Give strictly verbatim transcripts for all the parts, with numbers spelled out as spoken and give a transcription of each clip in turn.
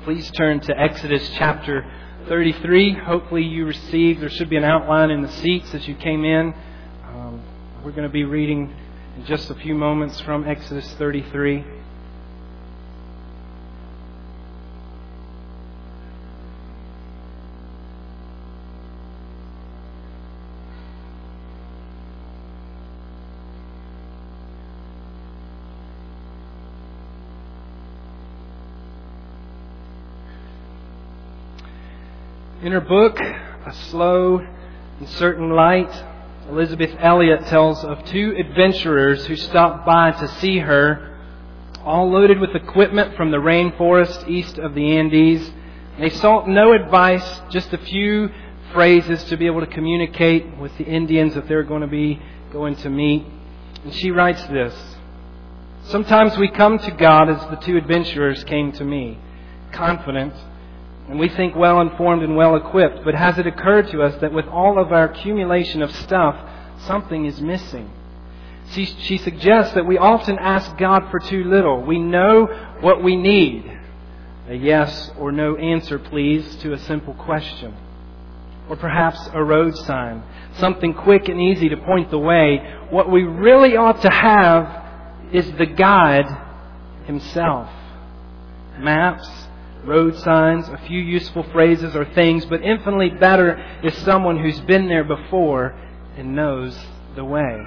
Please turn to Exodus chapter thirty-three. Hopefully you received, there should be an outline in the seats as you came in. Um, we're going to be reading in just a few moments from Exodus thirty-three. In her book, A Slow and Certain Light, Elizabeth Elliot tells of two adventurers who stopped by to see her, all loaded with equipment from the rainforest east of the Andes. They sought no advice, just a few phrases to be able to communicate with the Indians that they're going to be going to meet. And she writes this: "Sometimes we come to God as the two adventurers came to me, confident, and we think well-informed and well-equipped. But has it occurred to us that with all of our accumulation of stuff, something is missing? She, she suggests that we often ask God for too little. We know what we need. A yes or no answer, please, to a simple question. Or perhaps a road sign. Something quick and easy to point the way. What we really ought to have is the guide himself. Maps, road signs, a few useful phrases or things, but infinitely better is someone who's been there before and knows the way."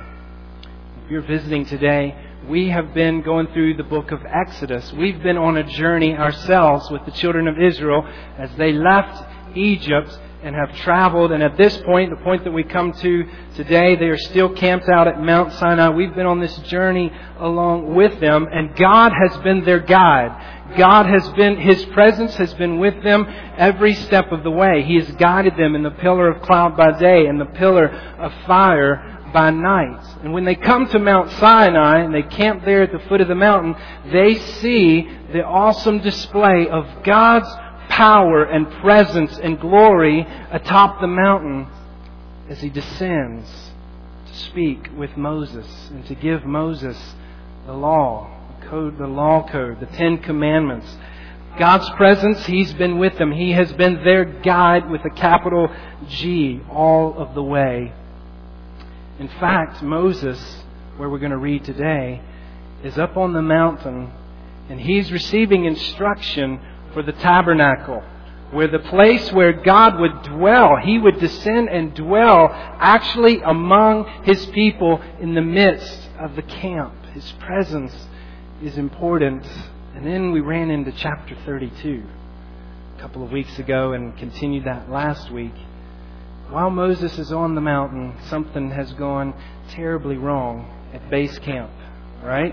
If you're visiting today, we have been going through the book of Exodus. We've been on a journey ourselves with the children of Israel as they left Egypt and have traveled. And at this point, the point that we come to today, they are still camped out at Mount Sinai. We've been on this journey along with them, and God has been their guide. God has been, His presence has been with them every step of the way. He has guided them in the pillar of cloud by day and the pillar of fire by night. And when they come to Mount Sinai and they camp there at the foot of the mountain, they see the awesome display of God's power and presence and glory atop the mountain as He descends to speak with Moses and to give Moses the law. Code, the law code, the Ten Commandments. God's presence, He's been with them. He has been their guide with a capital G all of the way. In fact, Moses, where we're going to read today, is up on the mountain and he's receiving instruction for the tabernacle, where the place where God would dwell, He would descend and dwell actually among His people in the midst of the camp. His presence is important. And then we ran into chapter thirty-two a couple of weeks ago and continued that last week. While Moses is on the mountain, something has gone terribly wrong at base camp, right?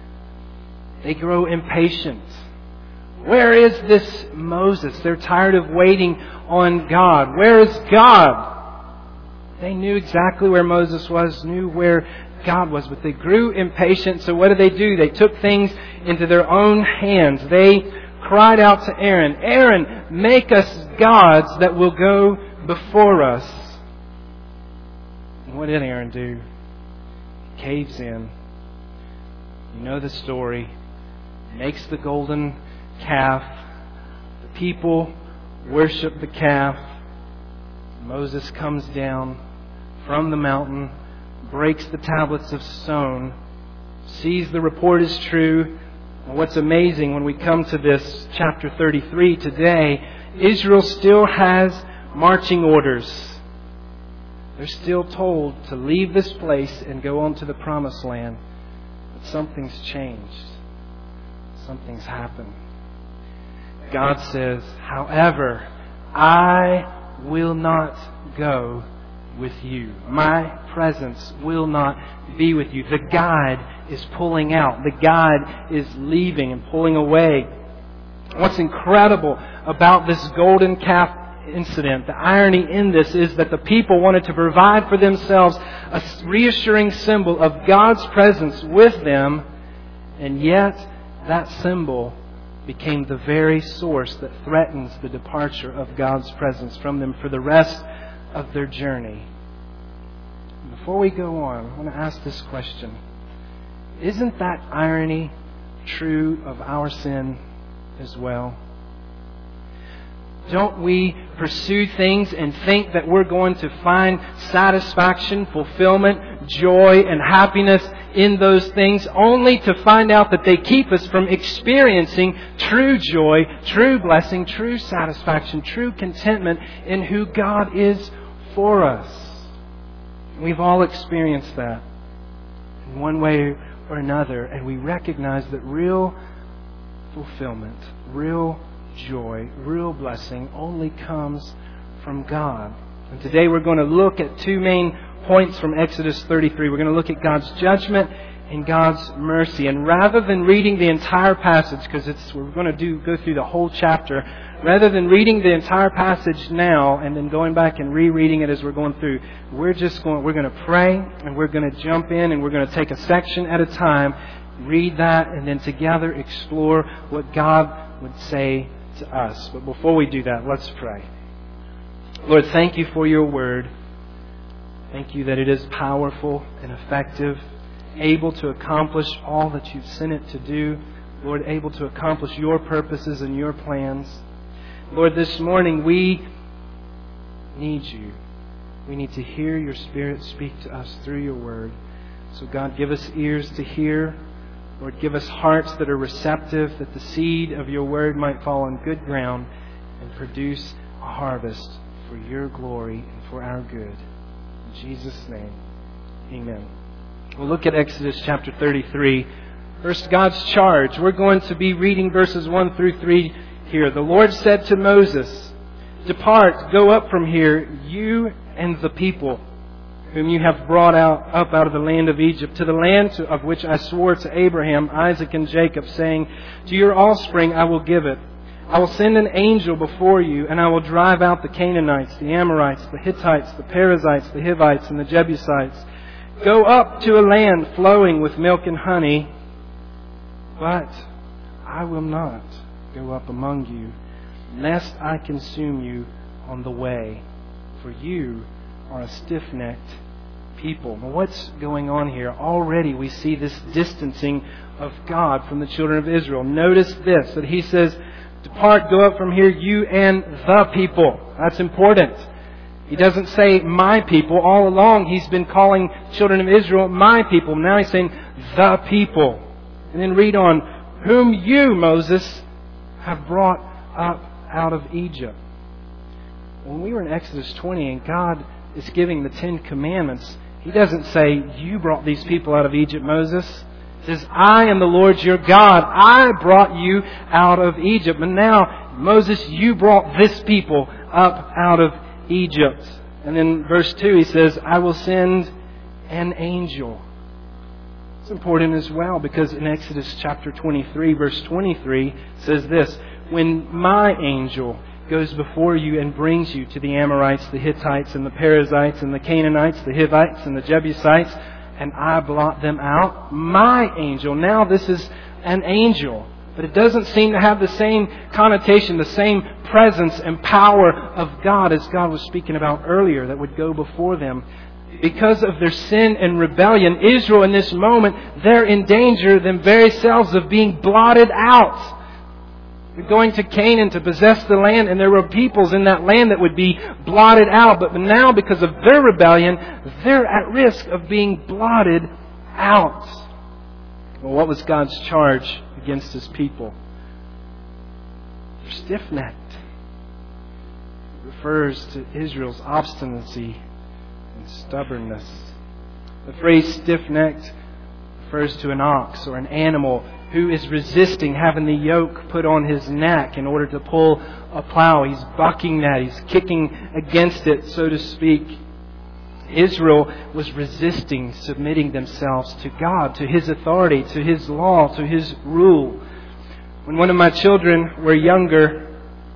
They grow impatient. Where is this Moses? They're tired of waiting on God. Where is God? They knew exactly where Moses was, knew where God was, but they grew impatient. So what did they do? They took things into their own hands. They cried out to Aaron, "Aaron, make us gods that will go before us." And what did Aaron do? He caves in. You know the story. Makes the golden calf. The people worship the calf. Moses comes down from the mountain, breaks the tablets of stone, sees the report is true. And what's amazing when we come to this chapter thirty-three today, Israel still has marching orders. They're still told to leave this place and go on to the promised land. But something's changed. Something's happened. God says, "However, I will not go with you. My presence will not be with you." The guide is pulling out. The guide is leaving and pulling away. What's incredible about this golden calf incident, the irony in this, is that the people wanted to provide for themselves a reassuring symbol of God's presence with them, and yet that symbol became the very source that threatens the departure of God's presence from them for the rest of their journey. Before we go on, I want to ask this question. Isn't that irony true of our sin as well? Don't we pursue things and think that we're going to find satisfaction, fulfillment, joy, and happiness in those things, only to find out that they keep us from experiencing true joy, true blessing, true satisfaction, true contentment in who God is for us? We've all experienced that in one way or another, and we recognize that real fulfillment, real joy, real blessing only comes from God. And today we're going to look at two main points from Exodus thirty-three. We're going to look at God's judgment and God's mercy. And rather than reading the entire passage, because it's we're going to do go through the whole chapter, rather than reading the entire passage now and then going back and rereading it as we're going through, we're just going we're going to pray and we're going to jump in and we're going to take a section at a time, read that, and then together explore what God would say to us. But before we do that, let's pray. Lord, thank you for your word. Thank you that it is powerful and effective, able to accomplish all that you've sent it to do. Lord, able to accomplish your purposes and your plans. Lord, this morning we need you. We need to hear your Spirit speak to us through your word. So God, give us ears to hear. Lord, give us hearts that are receptive, that the seed of your word might fall on good ground and produce a harvest for your glory and for our good. In Jesus' name, amen. We'll look at Exodus chapter thirty-three. First, God's charge. We're going to be reading verses one through three here. The Lord said to Moses, "Depart, go up from here, you and the people whom you have brought out up out of the land of Egypt, to the land to, of which I swore to Abraham, Isaac, and Jacob, saying, to your offspring I will give it. I will send an angel before you, and I will drive out the Canaanites, the Amorites, the Hittites, the Perizzites, the Hivites, and the Jebusites. Go up to a land flowing with milk and honey, but I will not go up among you, lest I consume you on the way, for you are a stiff-necked people." Now, what's going on here? Already we see this distancing of God from the children of Israel. Notice this, that He says, "Depart, go up from here, you and the people." That's important. He doesn't say my people. All along He's been calling children of Israel my people. Now He's saying the people. And then read on, "whom you, Moses, have brought up out of Egypt." When we were in Exodus twenty and God is giving the Ten Commandments, He doesn't say, "you brought these people out of Egypt, Moses." He says, "I am the Lord your God. I brought you out of Egypt. And now, Moses, you brought this people up out of Egypt." And then verse two, He says, "I will send an angel." It's important as well because in Exodus chapter twenty-three, verse twenty-three says this, "When my angel goes before you and brings you to the Amorites, the Hittites, and the Perizzites, and the Canaanites, the Hivites, and the Jebusites, and I blot them out, my angel." Now this is an angel, but it doesn't seem to have the same connotation, the same presence and power of God as God was speaking about earlier that would go before them. Because of their sin and rebellion, Israel in this moment, they're in danger them very selves of being blotted out. They're going to Canaan to possess the land, and there were peoples in that land that would be blotted out. But now, because of their rebellion, they're at risk of being blotted out. Well, what was God's charge against His people? They're stiff-necked. It refers to Israel's obstinacy and stubbornness. The phrase stiff-necked refers to an ox or an animal who is resisting having the yoke put on his neck in order to pull a plow. He's bucking that. He's kicking against it, so to speak. Israel was resisting submitting themselves to God, to His authority, to His law, to His rule. When one of my children were younger,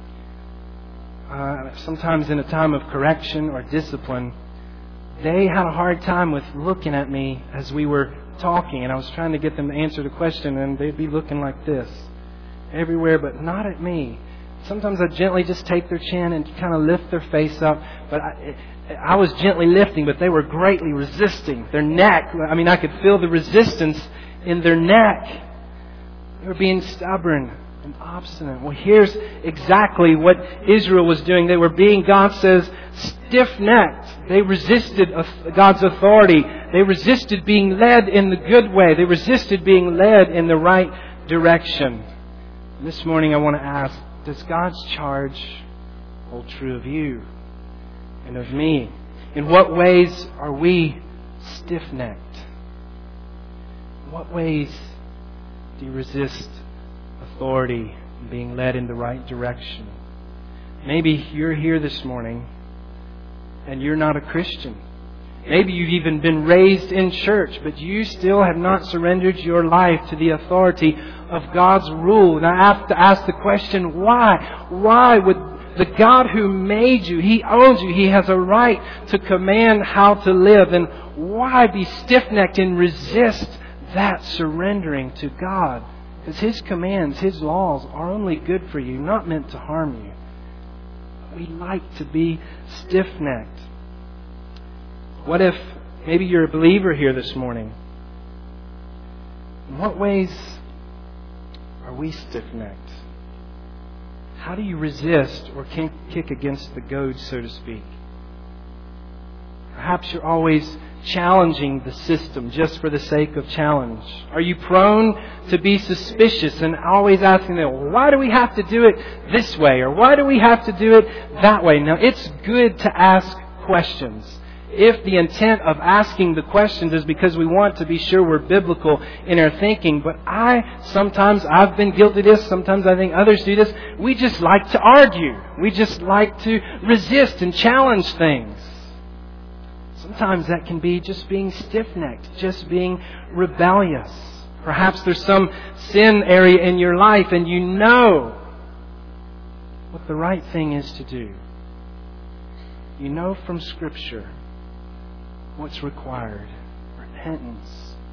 uh, sometimes in a time of correction or discipline, they had a hard time with looking at me as we were talking, and I was trying to get them to answer the question, and they'd be looking like this everywhere, but not at me. Sometimes I gently just take their chin and kind of lift their face up, but I, I was gently lifting, but they were greatly resisting. Their neck, I mean, I could feel the resistance in their neck. They were being stubborn and obstinate. Well, here's exactly what Israel was doing. They were being, God says, stiff-necked. They resisted God's authority. They resisted being led in the good way. They resisted being led in the right direction. This morning I want to ask, does God's charge hold true of you and of me? In what ways are we stiff-necked? In what ways do you resist authority and being led in the right direction? Maybe you're here this morning and you're not a Christian. Maybe you've even been raised in church, but you still have not surrendered your life to the authority of God's rule. And I have to ask the question, why? Why would the God who made you, He owns you, He has a right to command how to live. And why be stiff-necked and resist that surrendering to God? Because His commands, His laws are only good for you, not meant to harm you. We like to be stiff-necked. What if maybe you're a believer here this morning? In what ways are we stiff-necked? How do you resist or kick against the goad, so to speak? Perhaps you're always challenging the system just for the sake of challenge. Are you prone to be suspicious and always asking them, well, why do we have to do it this way? Or why do we have to do it that way? Now, it's good to ask questions. If the intent of asking the questions is because we want to be sure we're biblical in our thinking. But I, sometimes I've been guilty of this, sometimes I think others do this. We just like to argue. We just like to resist and challenge things. Sometimes that can be just being stiff-necked, just being rebellious. Perhaps there's some sin area in your life and you know what the right thing is to do. You know from Scripture what's required. Repentance.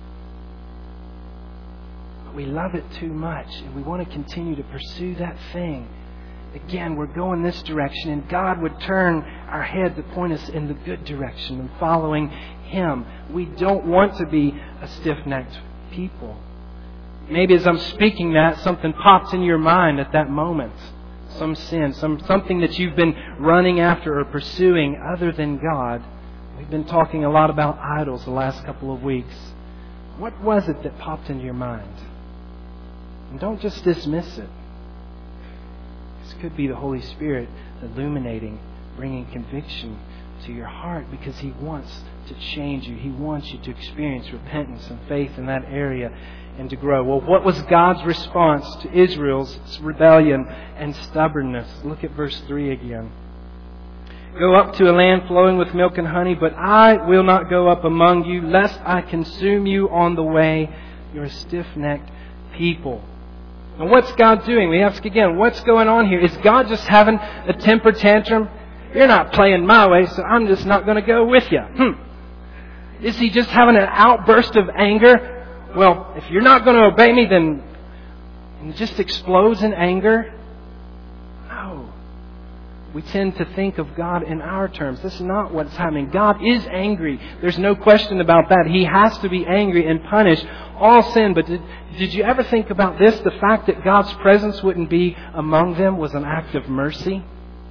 But we love it too much and we want to continue to pursue that thing. Again, we're going this direction and God would turn our head to point us in the good direction and following Him. We don't want to be a stiff-necked people. Maybe as I'm speaking that, something popped in your mind at that moment. Some sin, some something that you've been running after or pursuing other than God. We've been talking a lot about idols the last couple of weeks. What was it that popped into your mind? And don't just dismiss it. This could be the Holy Spirit illuminating, bringing conviction to your heart because He wants to change you. He wants you to experience repentance and faith in that area and to grow. Well, what was God's response to Israel's rebellion and stubbornness? Look at verse three again. Go up to a land flowing with milk and honey, but I will not go up among you, lest I consume you on the way. You're a stiff-necked people. And what's God doing? We ask again, what's going on here? Is God just having a temper tantrum? You're not playing my way, so I'm just not going to go with you. Hmm. Is He just having an outburst of anger? Well, if you're not going to obey me, then and it just explodes in anger? No. We tend to think of God in our terms. This is not what's happening. God is angry. There's no question about that. He has to be angry and punish all sin. But did, did you ever think about this? The fact that God's presence wouldn't be among them was an act of mercy.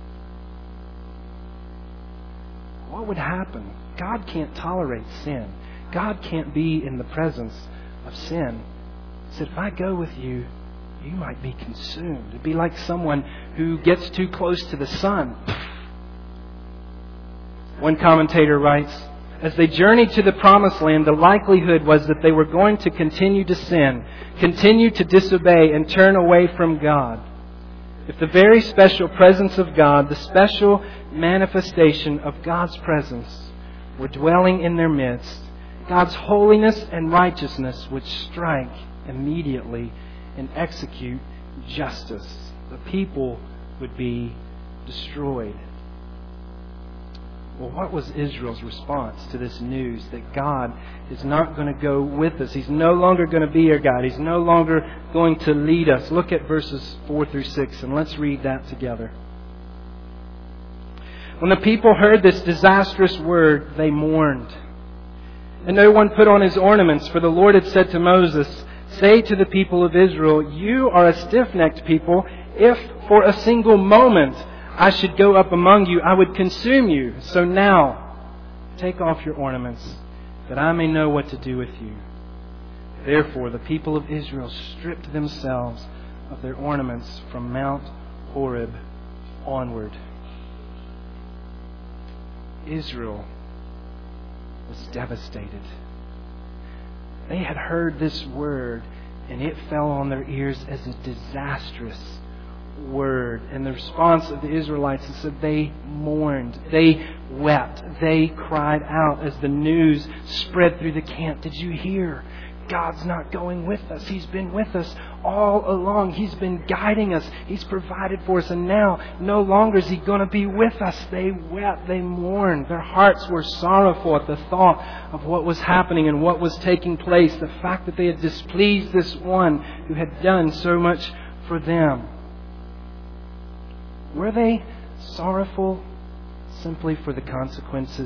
What would happen? God can't tolerate sin. God can't be in the presence of sin. He said, if I go with you, you might be consumed. It'd be like someone who gets too close to the sun. One commentator writes, as they journeyed to the promised land, the likelihood was that they were going to continue to sin, continue to disobey, and turn away from God. If the very special presence of God, the special manifestation of God's presence, were dwelling in their midst, God's holiness and righteousness would strike immediately and execute justice. The people would be destroyed. Well, what was Israel's response to this news that God is not going to go with us? He's no longer going to be our God. He's no longer going to lead us. Look at verses four through six and let's read that together. When the people heard this disastrous word, they mourned. And no one put on his ornaments, for the Lord had said to Moses, say to the people of Israel, you are a stiff-necked people. If for a single moment I should go up among you, I would consume you. So now, take off your ornaments, that I may know what to do with you. Therefore, the people of Israel stripped themselves of their ornaments from Mount Horeb onward. Israel was devastated. They had heard this word, and it fell on their ears as a disastrous word. And the response of the Israelites is that they mourned, they wept, they cried out as the news spread through the camp. Did you hear? God's not going with us. He's been with us all along. He's been guiding us. He's provided for us. And now, no longer is He going to be with us. They wept. They mourned. Their hearts were sorrowful at the thought of what was happening and what was taking place. The fact that they had displeased this one who had done so much for them. Were they sorrowful simply for the consequences?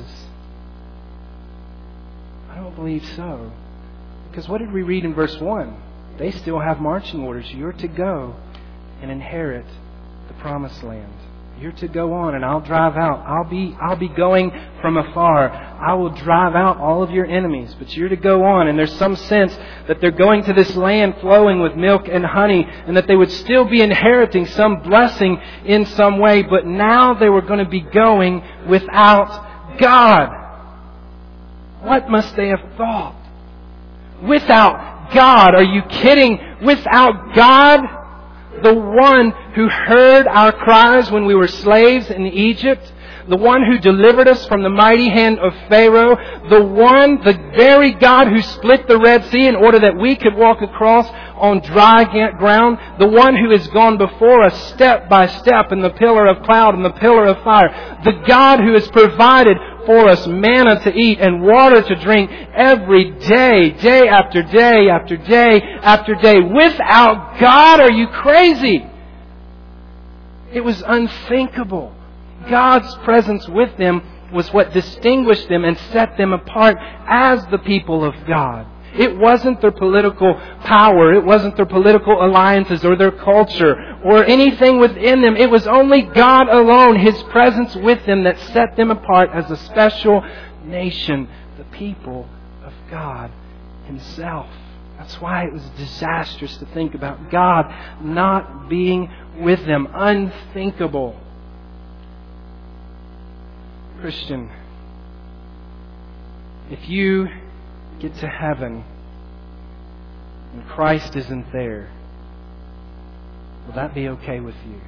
I don't believe so. Because what did we read in verse one? They still have marching orders. You're to go and inherit the promised land. You're to go on, and I'll drive out. I'll be I'll be going from afar. I will drive out all of your enemies, but you're to go on. And there's some sense that they're going to this land flowing with milk and honey, and that they would still be inheriting some blessing in some way, but now they were going to be going without God. What must they have thought? Without God. Are you kidding? Without God? The one who heard our cries when we were slaves in Egypt. The one who delivered us from the mighty hand of Pharaoh. The one, the very God who split the Red Sea in order that we could walk across on dry ground. The one who has gone before us step by step in the pillar of cloud and the pillar of fire. The God who has provided for us manna to eat and water to drink every day, day after day after day after day. Without God, are you crazy? It was unthinkable. God's presence with them was what distinguished them and set them apart as the people of God. It wasn't their political power. It wasn't their political alliances or their culture or anything within them. It was only God alone, His presence with them, that set them apart as a special nation, the people of God Himself. That's why it was disastrous to think about God not being with them. Unthinkable. Christian, if you get to heaven and Christ isn't there, will that be okay with you?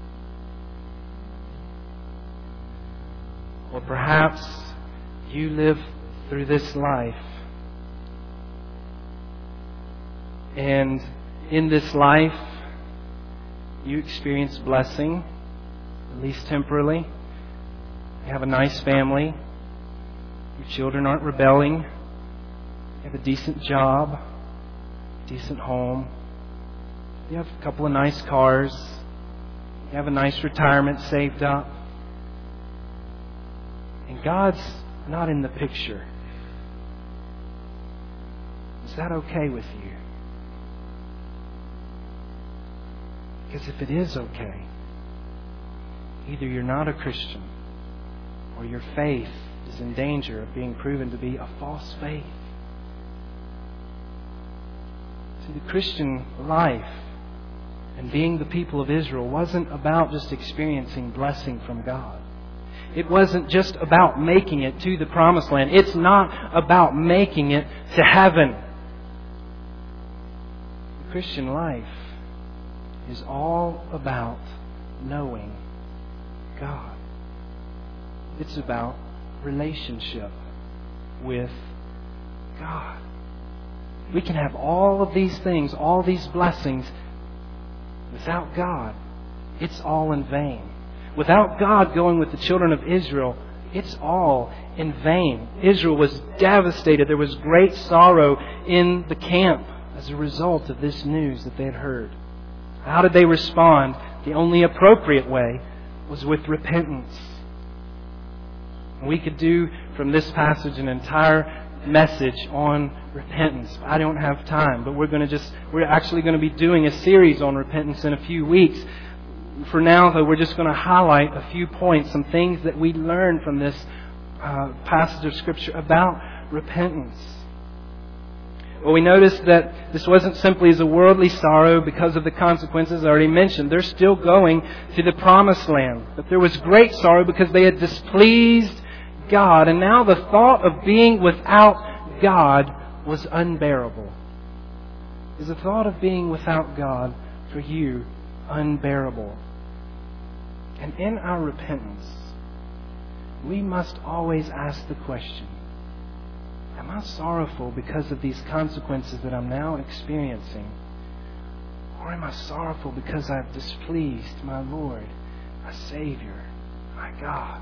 Or perhaps you live through this life, and in this life you experience blessing, at least temporarily. You have a nice family. Your children aren't rebelling. You have a decent job, decent home. You have a couple of nice cars. You have a nice retirement saved up. And God's not in the picture. Is that okay with you? Because if it is okay, either you're not a Christian or your faith is in danger of being proven to be a false faith. See, the Christian life and being the people of Israel wasn't about just experiencing blessing from God. It wasn't just about making it to the promised land. It's not about making it to heaven. The Christian life is all about knowing God. It's about relationship with God. We can have all of these things, all these blessings. Without God, it's all in vain. Without God going with the children of Israel, it's all in vain. Israel was devastated. There was great sorrow in the camp as a result of this news that they had heard. How did they respond? The only appropriate way was with repentance. We could do from this passage an entire message on repentance. I don't have time, but we're going to just, we're actually going to be doing a series on repentance in a few weeks. For now, though, we're just going to highlight a few points, some things that we learned from this uh, passage of Scripture about repentance. Well, we noticed that this wasn't simply as a worldly sorrow because of the consequences I already mentioned. They're still going to the promised land. But there was great sorrow because they had displeased God. And now the thought of being without God was unbearable. Is the thought of being without God for you unbearable? And in our repentance, we must always ask the question, am I sorrowful because of these consequences that I'm now experiencing? Or am I sorrowful because I've displeased my Lord, my Savior, my God?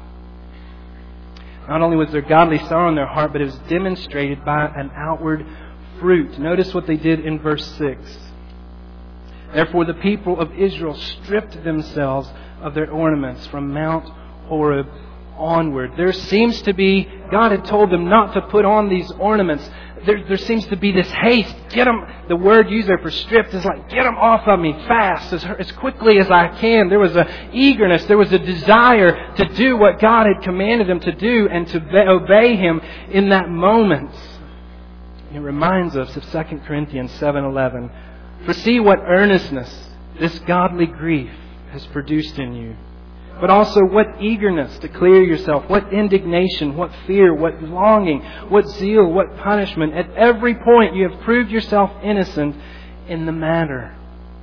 Not only was there godly sorrow in their heart, but it was demonstrated by an outward fruit. Notice what they did in verse six. Therefore the people of Israel stripped themselves of their ornaments from Mount Horeb onward. There seems to be, God had told them not to put on these ornaments. There, there seems to be this haste. Get them, the word used there for stripped is like, get them off of me fast, as, as quickly as I can. There was an eagerness, there was a desire to do what God had commanded them to do and to obey Him in that moment. It reminds us of Second Corinthians seven eleven. For see what earnestness this godly grief has produced in you. But also what eagerness to clear yourself, what indignation, what fear, what longing, what zeal, what punishment. At every point you have proved yourself innocent in the matter.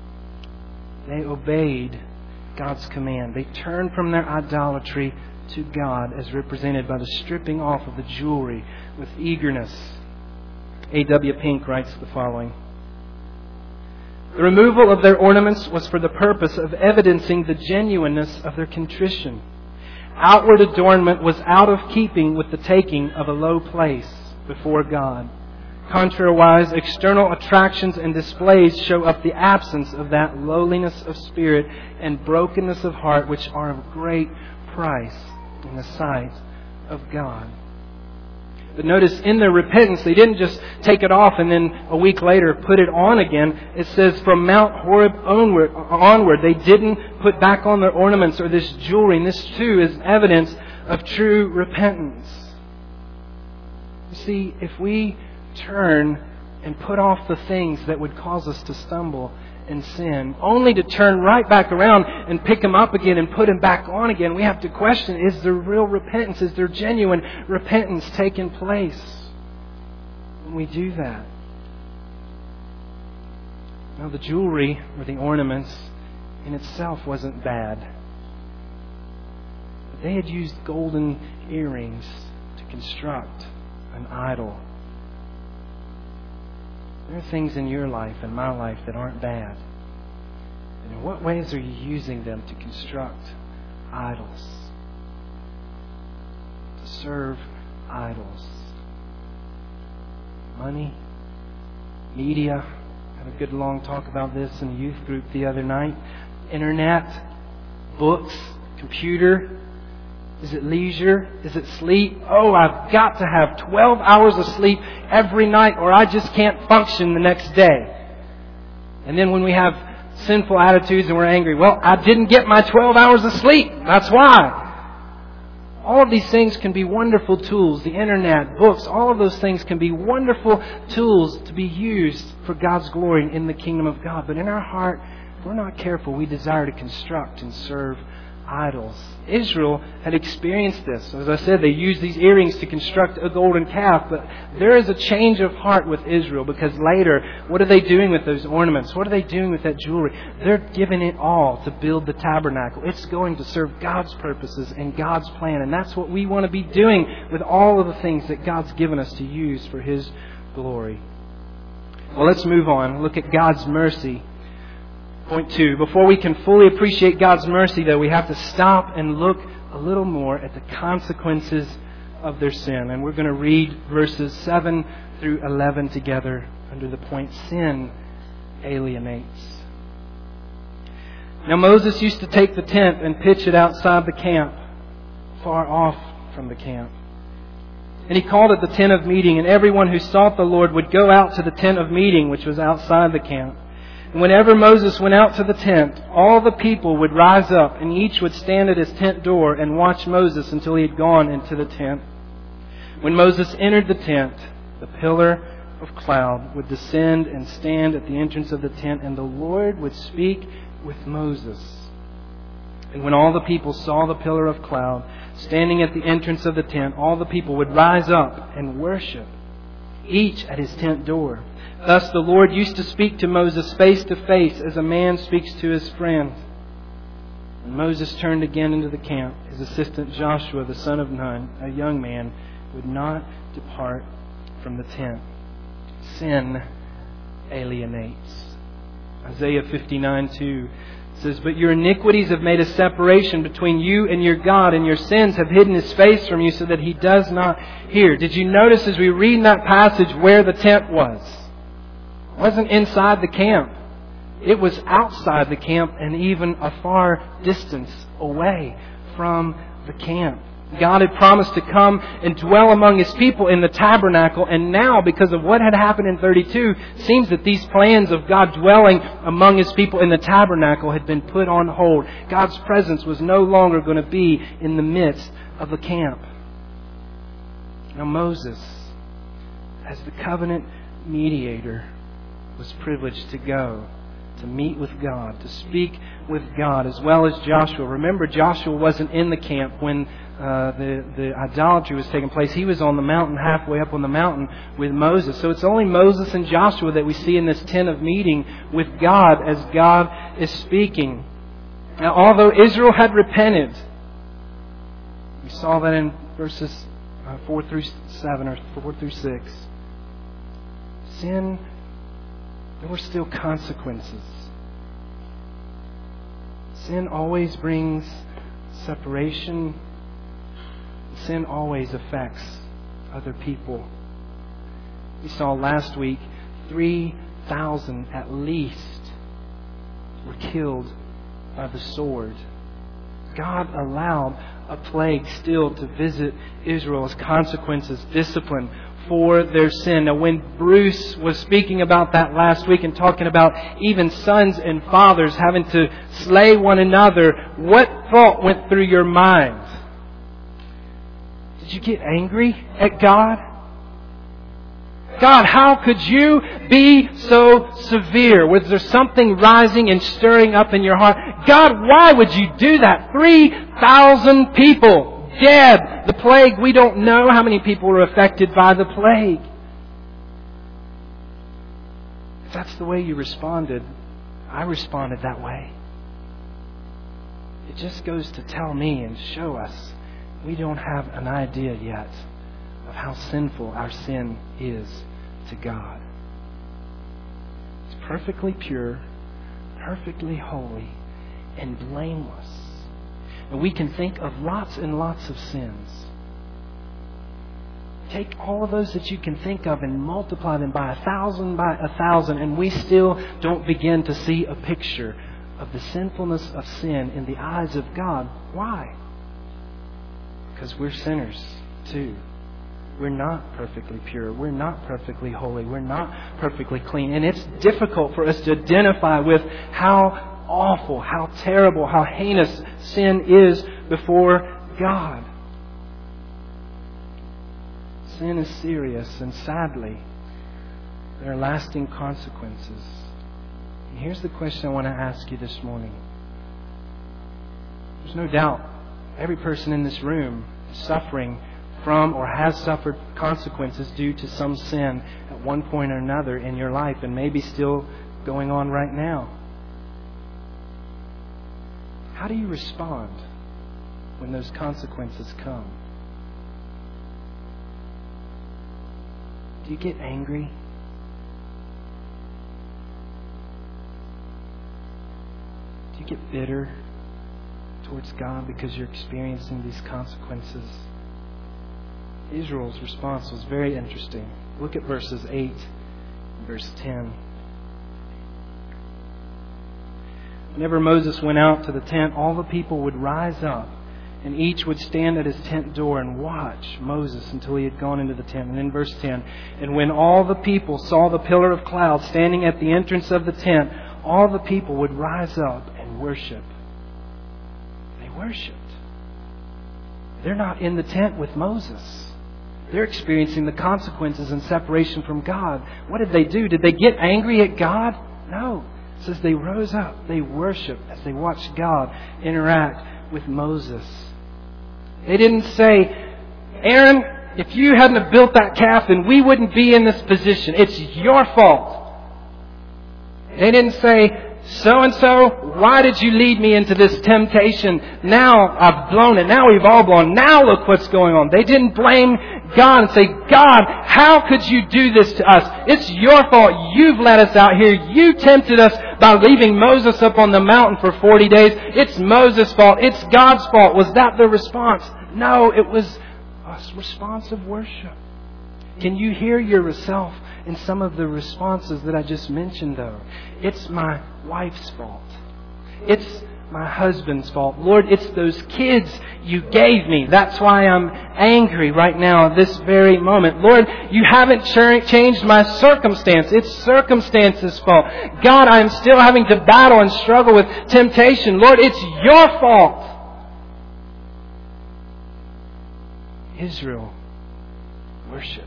They obeyed God's command. They turned from their idolatry to God as represented by the stripping off of the jewelry with eagerness. A W Pink writes the following. The removal of their ornaments was for the purpose of evidencing the genuineness of their contrition. Outward adornment was out of keeping with the taking of a low place before God. Contrariwise, external attractions and displays show up the absence of that lowliness of spirit and brokenness of heart which are of great price in the sight of God. But notice in their repentance, they didn't just take it off and then a week later put it on again. It says from Mount Horeb onward, onward, they didn't put back on their ornaments or this jewelry. And this too is evidence of true repentance. You see, if we turn and put off the things that would cause us to stumble and sin, only to turn right back around and pick them up again and put them back on again, we have to question, is there real repentance? Is there genuine repentance taking place when we do that? Now, the jewelry or the ornaments in itself wasn't bad. But they had used golden earrings to construct an idol. There are things in your life and my life that aren't bad. And in what ways are you using them to construct idols? To serve idols? Money? Media? I had a good long talk about this in the youth group the other night. Internet? Books? Computer? Is it leisure? Is it sleep? Oh, I've got to have twelve hours of sleep every night or I just can't function the next day. And then when we have sinful attitudes and we're angry, well, I didn't get my twelve hours of sleep. That's why. All of these things can be wonderful tools. The internet, books, all of those things can be wonderful tools to be used for God's glory in the kingdom of God. But in our heart, if we're not careful, we desire to construct and serve idols. Israel had experienced this. As I said, they used these earrings to construct a golden calf, but there is a change of heart with Israel because later, what are they doing with those ornaments? What are they doing with that jewelry? They're giving it all to build the tabernacle. It's going to serve God's purposes and God's plan, and that's what we want to be doing with all of the things that God's given us to use for His glory. Well, let's move on. Look at God's mercy. Point two, before we can fully appreciate God's mercy, though, we have to stop and look a little more at the consequences of their sin. And we're going to read verses seven through eleven together under the point sin alienates. Now Moses used to take the tent and pitch it outside the camp, far off from the camp. And he called it the tent of meeting, and everyone who sought the Lord would go out to the tent of meeting, which was outside the camp. And whenever Moses went out to the tent, all the people would rise up, and each would stand at his tent door and watch Moses until he had gone into the tent. When Moses entered the tent, the pillar of cloud would descend and stand at the entrance of the tent, and the Lord would speak with Moses. And when all the people saw the pillar of cloud standing at the entrance of the tent, all the people would rise up and worship, each at his tent door. Thus the Lord used to speak to Moses face to face as a man speaks to his friend. When Moses turned again into the camp, his assistant Joshua, the son of Nun, a young man, would not depart from the tent. Sin alienates. Isaiah fifty-nine two says, "But your iniquities have made a separation between you and your God, and your sins have hidden His face from you so that He does not hear." Did you notice as we read in that passage where the tent was? It wasn't inside the camp. It was outside the camp and even a far distance away from the camp. God had promised to come and dwell among His people in the tabernacle, and now, because of what had happened in thirty-two, it seems that these plans of God dwelling among His people in the tabernacle had been put on hold. God's presence was no longer going to be in the midst of the camp. Now Moses, as the covenant mediator, was privileged to go to meet with God, to speak with God, as well as Joshua. Remember, Joshua wasn't in the camp when uh, the, the idolatry was taking place. He was on the mountain, halfway up on the mountain with Moses. So it's only Moses and Joshua that we see in this tent of meeting with God as God is speaking. Now, although Israel had repented, we saw that in verses uh, four through seven or four through six. Sin, there were still consequences. Sin always brings separation. Sin always affects other people. We saw last week three thousand at least were killed by the sword. God allowed a plague still to visit Israel as consequences, discipline for their sin. Now, when Bruce was speaking about that last week and talking about even sons and fathers having to slay one another, what thought went through your mind? Did you get angry at God? God, how could you be so severe? Was there something rising and stirring up in your heart? God, why would you do that? Three thousand people dead. The plague, we don't know how many people were affected by the plague. If that's the way you responded, I responded that way. It just goes to tell me and show us we don't have an idea yet of how sinful our sin is to God. It's perfectly pure, perfectly holy, and blameless. And we can think of lots and lots of sins. Take all of those that you can think of and multiply them by a thousand, by a thousand, and we still don't begin to see a picture of the sinfulness of sin in the eyes of God. Why? Because we're sinners too. We're not perfectly pure. We're not perfectly holy. We're not perfectly clean. And it's difficult for us to identify with how awful, how terrible, how heinous sin is before God. Sin is serious, and sadly, there are lasting consequences. And here's the question I want to ask you this morning. There's no doubt every person in this room is suffering from or has suffered consequences due to some sin at one point or another in your life, and maybe still going on right now. How do you respond when those consequences come? Do you get angry? Do you get bitter towards God because you're experiencing these consequences? Israel's response was very interesting. Look at verses eight and verse ten. Whenever Moses went out to the tent, all the people would rise up, And each would stand at his tent door and watch Moses until he had gone into the tent. And in verse ten, and when all the people saw the pillar of cloud standing at the entrance of the tent, all the people would rise up and worship. They worshipped. They're not in the tent with Moses. They're experiencing the consequences and separation from God. What did they do? Did they get angry at God? No. It says they rose up. They worshiped as they watched God interact with Moses. They didn't say, Aaron, if you hadn't have built that calf, then we wouldn't be in this position. It's your fault. They didn't say, so-and-so, why did you lead me into this temptation? Now I've blown it. Now we've all blown. Now look what's going on. They didn't blame God and say, God, how could you do this to us? It's your fault. You've let us out here. You tempted us by leaving Moses up on the mountain for forty days. It's Moses' fault. It's God's fault. Was that the response? No, it was a response of worship. Can you hear yourself in some of the responses that I just mentioned, though? It's my wife's fault. It's my husband's fault. Lord, it's those kids you gave me. That's why I'm angry right now, this very moment. Lord, you haven't changed my circumstance. It's circumstance's fault. God, I'm still having to battle and struggle with temptation. Lord, it's your fault. Israel worshipped.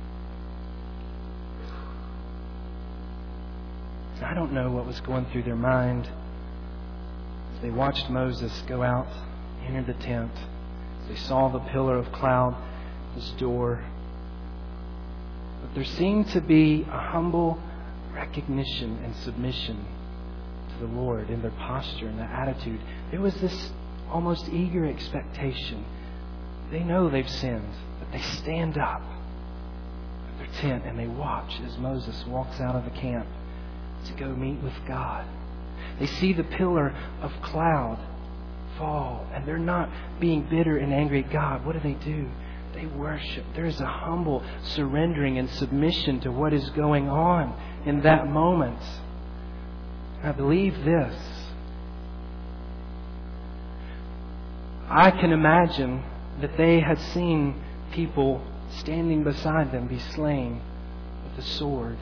I don't know what was going through their mind as they watched Moses go out, enter the tent. They saw the pillar of cloud, his door. But there seemed to be a humble recognition and submission to the Lord in their posture and their attitude. There was this almost eager expectation. They know they've sinned, but they stand up at their tent and they watch as Moses walks out of the camp to go meet with God. They see the pillar of cloud fall, and they're not being bitter and angry at God. What do they do? They worship. There is a humble surrendering and submission to what is going on in that moment. I believe this. I can imagine that they had seen people standing beside them be slain with a sword.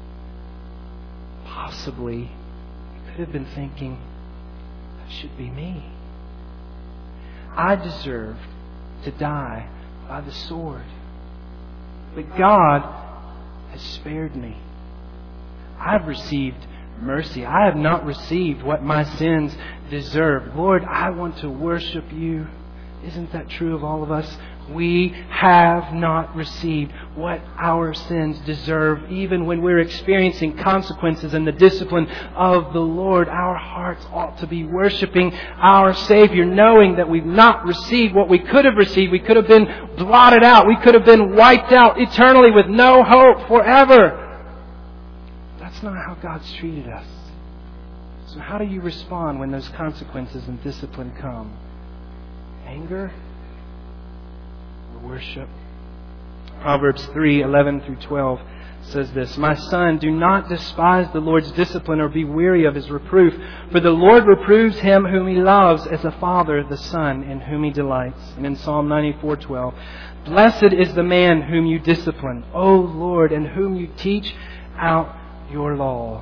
Possibly, you could have been thinking, that should be me. I deserved to die by the sword. But God has spared me. I've received mercy. I have not received what my sins deserve. Lord, I want to worship you. Isn't that true of all of us? We have not received what our sins deserve. Even when we're experiencing consequences and the discipline of the Lord, our hearts ought to be worshiping our Savior, knowing that we've not received what we could have received. We could have been blotted out. We could have been wiped out eternally with no hope forever. That's not how God's treated us. So how do you respond when those consequences and discipline come? Anger? Worship. Proverbs three eleven through twelve says this, My son, do not despise the Lord's discipline or be weary of his reproof, for the Lord reproves him whom he loves as a father the son in whom he delights. And in Psalm ninety-four twelve, Blessed is the man whom you discipline, O Lord, and whom you teach out your law.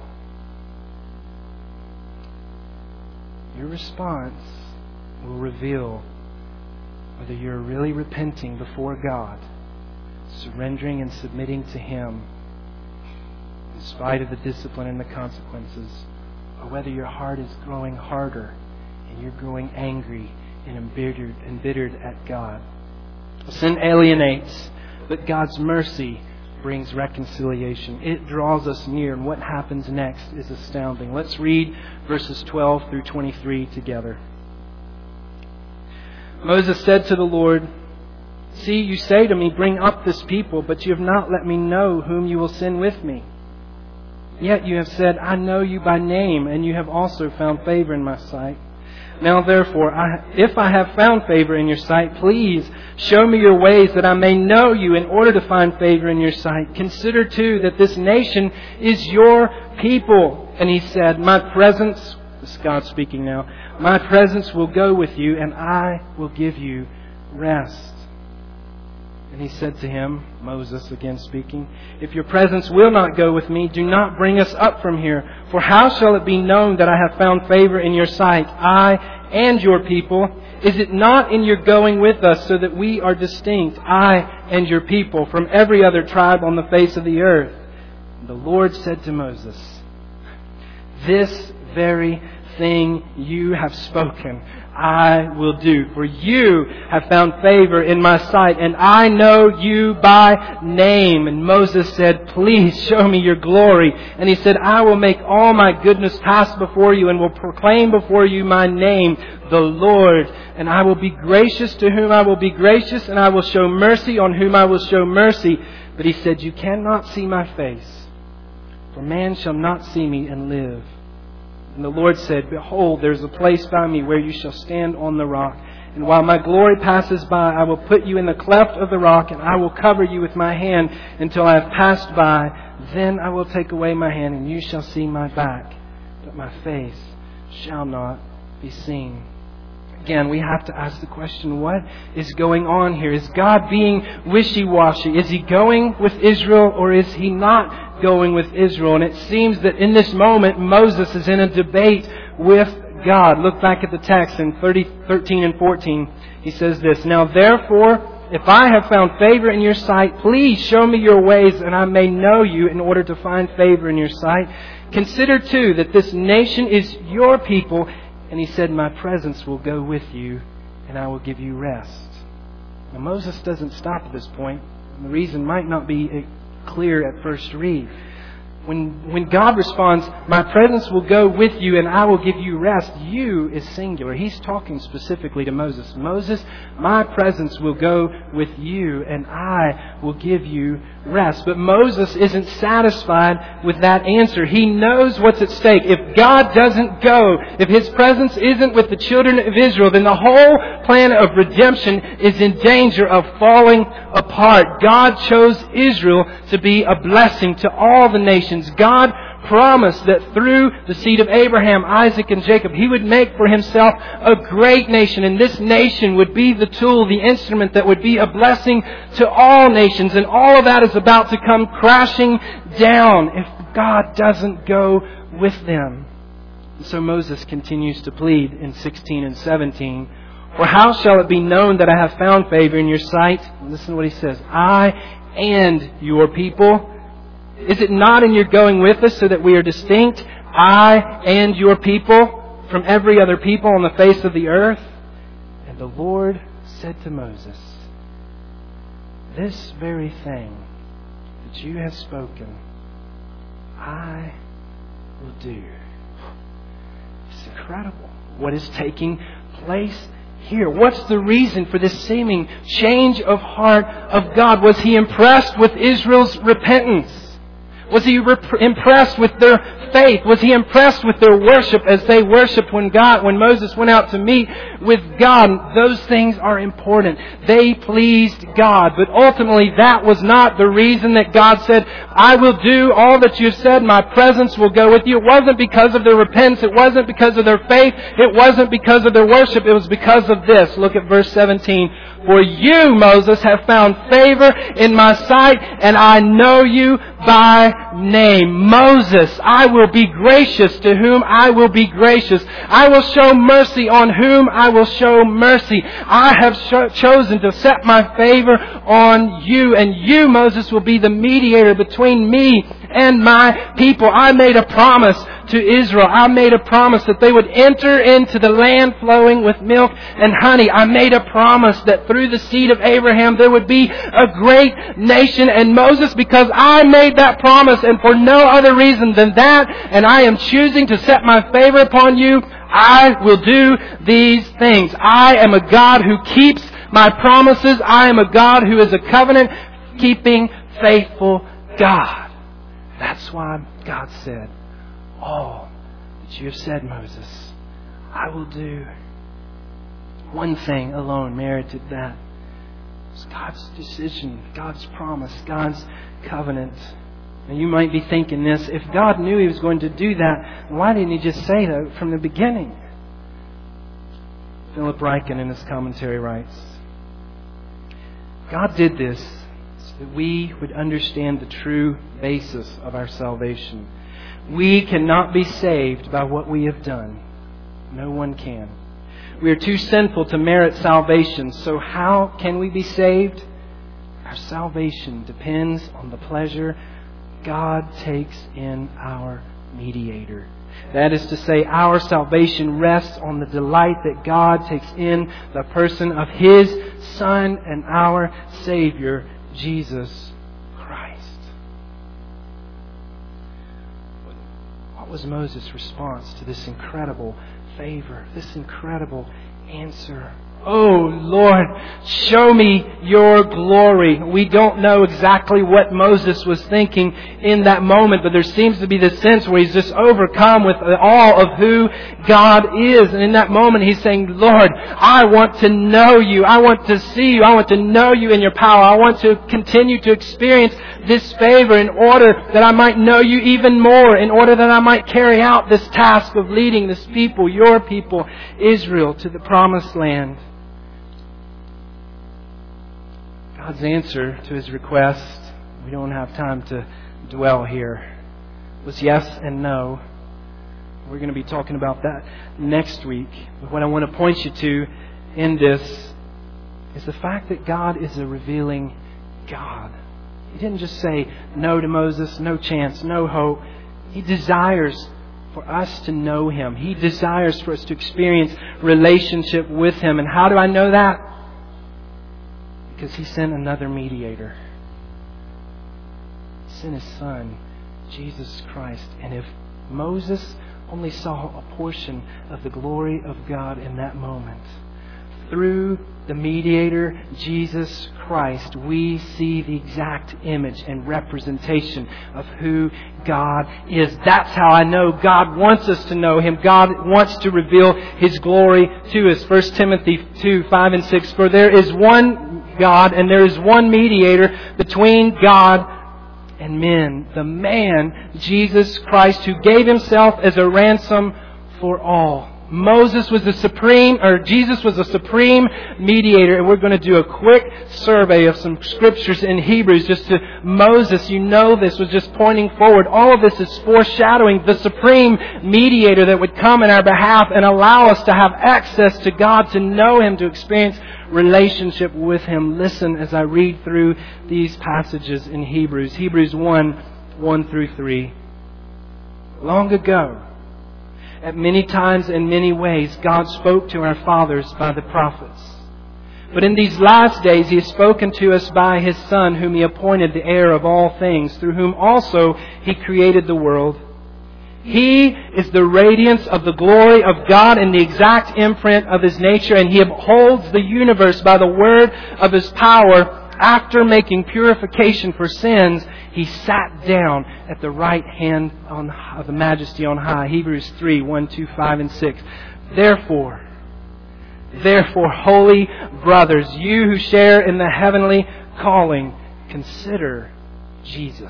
Your response will reveal whether you're really repenting before God, surrendering and submitting to Him in spite of the discipline and the consequences, or whether your heart is growing harder and you're growing angry and embittered, embittered at God. Sin alienates, but God's mercy brings reconciliation. It draws us near, and what happens next is astounding. Let's read verses twelve through twenty-three together. Moses said to the Lord, See, you say to me, bring up this people, but you have not let me know whom you will send with me. Yet you have said, I know you by name, and you have also found favor in my sight. Now therefore, I, if I have found favor in your sight, please show me your ways that I may know you in order to find favor in your sight. Consider too that this nation is your people. And he said, My presence, this is God speaking now, my presence will go with you, and I will give you rest. And he said to him, Moses again speaking, if your presence will not go with me, do not bring us up from here. For how shall it be known that I have found favor in your sight, I and your people? Is it not in your going with us, so that we are distinct, I and your people, from every other tribe on the face of the earth? And the Lord said to Moses, this very thing you have spoken, I will do. For you have found favor in my sight, and I know you by name. And Moses said, please show me your glory. And he said, I will make all my goodness pass before you, and will proclaim before you my name, the Lord. And I will be gracious to whom I will be gracious, and I will show mercy on whom I will show mercy. But he said, you cannot see my face, for man shall not see me and live. And the Lord said, behold, there is a place by me where you shall stand on the rock. And while my glory passes by, I will put you in the cleft of the rock, and I will cover you with my hand until I have passed by. Then I will take away my hand, and you shall see my back, but my face shall not be seen. Again, we have to ask the question, what is going on here? Is God being wishy-washy? Is He going with Israel, or is He not going with Israel? And it seems that in this moment, Moses is in a debate with God. Look back at the text in thirteen and fourteen. He says this, now therefore, if I have found favor in your sight, please show me your ways, and I may know you in order to find favor in your sight. Consider too that this nation is your people. And he said, my presence will go with you, and I will give you rest. Now Moses doesn't stop at this point. And the reason might not be clear at first read. When, when God responds, my presence will go with you and I will give you rest, you is singular. He's talking specifically to Moses. Moses, my presence will go with you and I will give you rest. But Moses isn't satisfied with that answer. He knows what's at stake. If God doesn't go, if His presence isn't with the children of Israel, then the whole plan of redemption is in danger of falling apart. God chose Israel to be a blessing to all the nations. God promised that through the seed of Abraham, Isaac, and Jacob, He would make for Himself a great nation. And this nation would be the tool, the instrument that would be a blessing to all nations. And all of that is about to come crashing down if God doesn't go with them. And so Moses continues to plead in sixteen and seventeen. For how shall it be known that I have found favor in your sight? Listen to what he says. I and your people. Is it not in your going with us so that we are distinct, I and your people, from every other people on the face of the earth? And the Lord said to Moses, this very thing that you have spoken, I will do. It's incredible what is taking place here. What's the reason for this seeming change of heart of God? Was He impressed with Israel's repentance? Was He rep- impressed with their faith? Was He impressed with their worship as they worshipped when God, when Moses went out to meet with God? Those things are important. They pleased God. But ultimately, that was not the reason that God said, I will do all that you have said. My presence will go with you. It wasn't because of their repentance. It wasn't because of their faith. It wasn't because of their worship. It was because of this. Look at verse seventeen. For you, Moses, have found favor in my sight, and I know you by name. Moses, I will be gracious to whom I will be gracious. I will show mercy on whom I will show mercy. I have cho- chosen to set my favor on you, and you, Moses, will be the mediator between me and my people. I made a promise to Israel. I made a promise that they would enter into the land flowing with milk and honey. I made a promise that through the seed of Abraham there would be a great nation. And Moses, because I made that promise and for no other reason than that, and I am choosing to set my favor upon you, I will do these things. I am a God who keeps my promises. I am a God who is a covenant-keeping, faithful God. That's why God said, all that you have said, Moses, I will do. One thing alone merited that. It was God's decision, God's promise, God's covenant. Now you might be thinking this, if God knew He was going to do that, why didn't He just say that from the beginning? Philip Ryken in his commentary writes, God did this so that we would understand the true basis of our salvation. We cannot be saved by what we have done. No one can. We are too sinful to merit salvation. So how can we be saved? Our salvation depends on the pleasure God takes in our mediator. That is to say, our salvation rests on the delight that God takes in the person of His Son and our Savior, Jesus Christ. What was Moses' response to this incredible favor, this incredible answer? Oh, Lord, show me your glory. We don't know exactly what Moses was thinking in that moment, but there seems to be this sense where he's just overcome with the awe of who God is. And in that moment, he's saying, Lord, I want to know you. I want to see you. I want to know you in your power. I want to continue to experience this favor in order that I might know you even more, in order that I might carry out this task of leading this people, your people, Israel, to the promised land. God's answer to his request, we don't have time to dwell here, was yes and no. We're going to be talking about that next week. But what I want to point you to in this is the fact that God is a revealing God. He didn't just say no to Moses, no chance, no hope. He desires for us to know Him. He desires for us to experience relationship with Him. And how do I know that? Because He sent another mediator. He sent His Son, Jesus Christ. And if Moses only saw a portion of the glory of God in that moment, through the mediator, Jesus Christ, we see the exact image and representation of who God is. That's how I know God wants us to know Him. God wants to reveal His glory to us. First Timothy two, five and six. For there is one God and there is one mediator between God and men, the man, Jesus Christ, who gave Himself as a ransom for all. Moses was the supreme, or Jesus was the supreme mediator. And we're going to do a quick survey of some scriptures in Hebrews. Just to Moses, you know this, was just pointing forward. All of this is foreshadowing the supreme mediator that would come in our behalf and allow us to have access to God, to know Him, to experience relationship with Him. Listen as I read through these passages in Hebrews. Hebrews one, one through three. Long ago, at many times and many ways, God spoke to our fathers by the prophets. But in these last days, He has spoken to us by His Son, whom He appointed the heir of all things, through whom also He created the world. He is the radiance of the glory of God and the exact imprint of His nature, and He upholds the universe by the word of His power. After making purification for sins, He sat down at the right hand on, of the Majesty on high. Hebrews three, one, two, five, and six. Therefore, therefore, holy brothers, you who share in the heavenly calling, consider Jesus.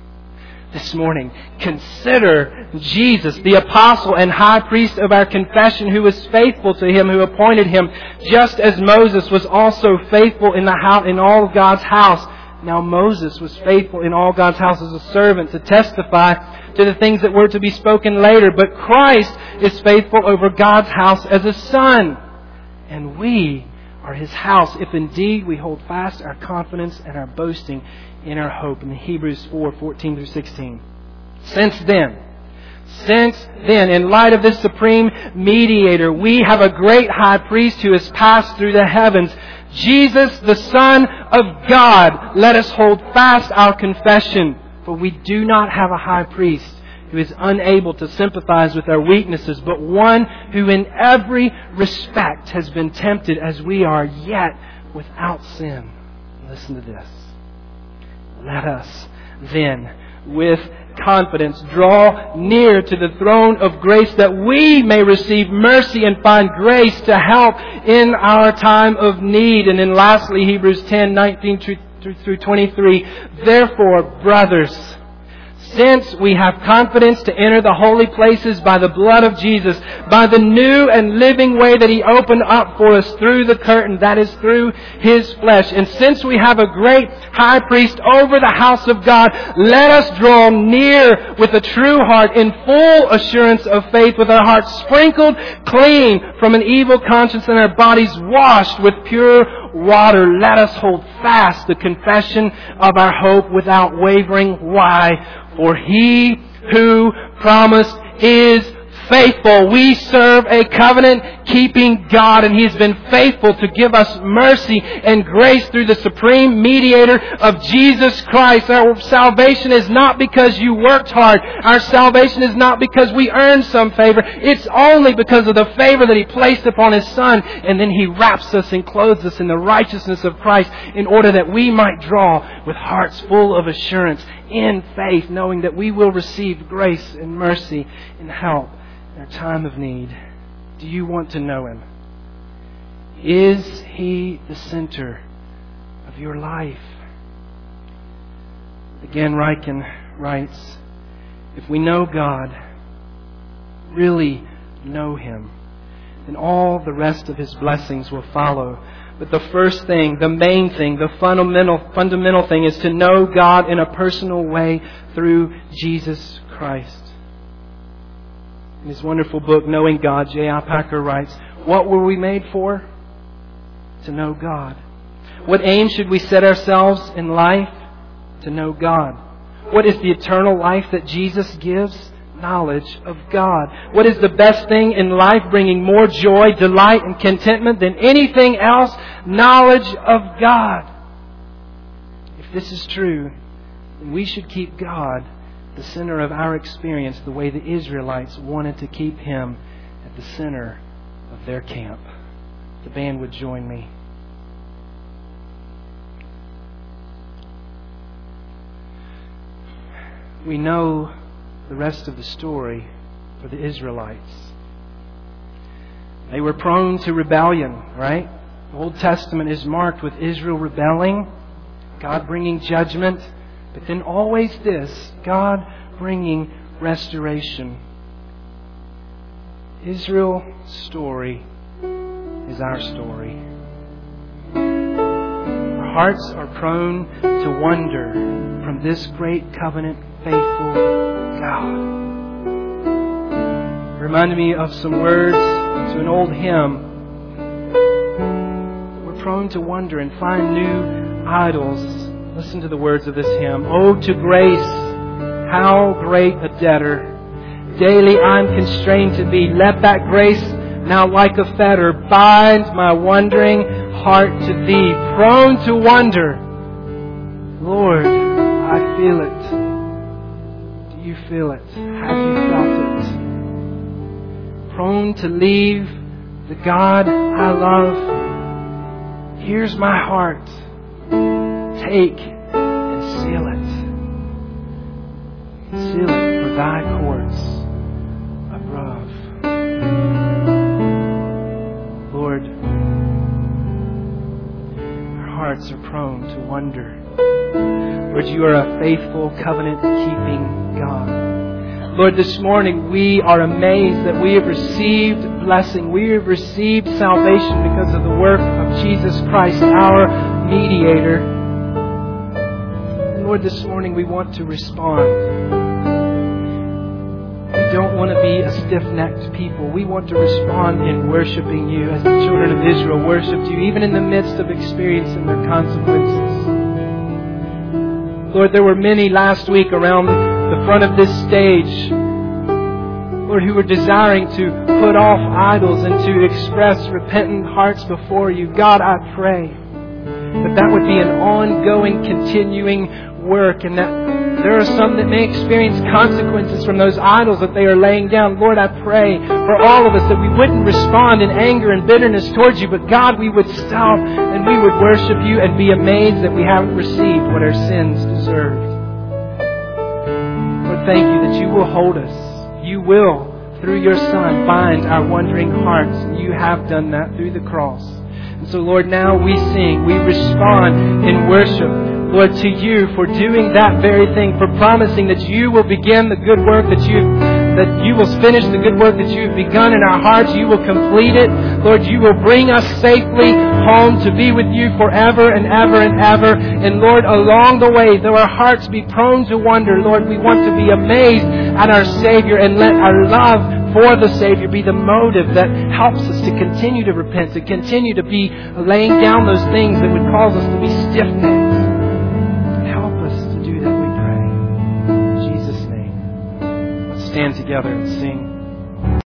This morning, consider Jesus, the apostle and high priest of our confession, who was faithful to Him who appointed him, just as Moses was also faithful in the house, in all of God's house. Now Moses was faithful in all God's house as a servant to testify to the things that were to be spoken later. But Christ is faithful over God's house as a son. And we are His house, if indeed we hold fast our confidence and our boasting in our hope. In Hebrews four, fourteen through sixteen. Since then, since then, in light of this supreme mediator, we have a great high priest who has passed through the heavens, Jesus, the Son of God. Let us hold fast our confession, for we do not have a high priest who is unable to sympathize with our weaknesses, but one who in every respect has been tempted as we are, yet without sin. Listen to this. Let us then, with confidence, draw near to the throne of grace, that we may receive mercy and find grace to help in our time of need. And then lastly, Hebrews ten, nineteen through twenty-three. Therefore, brothers, Since we have confidence to enter the holy places by the blood of Jesus, by the new and living way that He opened up for us through the curtain, that is through His flesh. And since we have a great high priest over the house of God, let us draw near with a true heart in full assurance of faith, with our hearts sprinkled clean from an evil conscience and our bodies washed with pure water. Let us hold fast the confession of our hope without wavering. Why? For He who promised is faithful. We serve a covenant-keeping God, and He has been faithful to give us mercy and grace through the supreme mediator of Jesus Christ. Our salvation is not because you worked hard. Our salvation is not because we earned some favor. It's only because of the favor that He placed upon His Son, and then He wraps us and clothes us in the righteousness of Christ in order that we might draw with hearts full of assurance in faith, knowing that we will receive grace and mercy and help in our time of need. Do you want to know Him? Is He the center of your life? Again, Ryken writes, if we know God, really know Him, then all the rest of His blessings will follow. But the first thing, the main thing, the fundamental fundamental thing is to know God in a personal way through Jesus Christ. In his wonderful book, Knowing God, J I Packer writes, what were we made for? To know God. What aim should we set ourselves in life? To know God. What is the eternal life that Jesus gives? Knowledge of God. What is the best thing in life, bringing more joy, delight, and contentment than anything else? Knowledge of God. If this is true, then we should keep God the center of our experience the way the Israelites wanted to keep Him at the center of their camp. The band would join me. We know the rest of the story for the Israelites. They were prone to rebellion, right? The Old Testament is marked with Israel rebelling, God bringing judgment, but then always this, God bringing restoration. Israel's story is our story. Our hearts are prone to wander from this great covenant faithful God. It reminded me of some words to an old hymn. We're prone to wander and find new idols. Listen to the words of this hymn. Oh, to grace, how great a debtor daily I'm constrained to be. Let that grace now like a fetter bind my wandering heart to Thee. Prone to wander, Lord, I feel it. Do you feel it? Have you felt it? Prone to leave the God I love. Here's my heart. Take and seal it. Seal it for Thy courts above. Lord, our hearts are prone to wander. Lord, You are a faithful, covenant-keeping God. Lord, this morning we are amazed that we have received blessing. We have received salvation because of the work of Jesus Christ, our mediator. Lord, this morning we want to respond. We don't want to be a stiff-necked people. We want to respond in worshiping You as the children of Israel worshipped You, even in the midst of experiencing their consequences. Lord, there were many last week around the front of this stage, Lord, who were desiring to put off idols and to express repentant hearts before You. God, I pray that that would be an ongoing, continuing work, and that there are some that may experience consequences from those idols that they are laying down. Lord, I pray for all of us that we wouldn't respond in anger and bitterness towards You, but God, we would stop and we would worship You and be amazed that we haven't received what our sins deserved. Lord, thank You that You will hold us. You will, through Your Son, bind our wandering hearts, and You have done that through the cross. And so, Lord, now we sing, we respond in worship. Lord, to you for doing that very thing, for promising that you will begin the good work that you that you will finish the good work that you have begun in our hearts. You will complete it. Lord, you will bring us safely home to be with you forever and ever and ever. And Lord, along the way, though our hearts be prone to wonder, Lord, we want to be amazed at our Savior and let our love for the Savior be the motive that helps us to continue to repent, to continue to be laying down those things that would cause us to be stiff-necked. Help us to do that, we pray. In Jesus' name. Let's stand together and sing.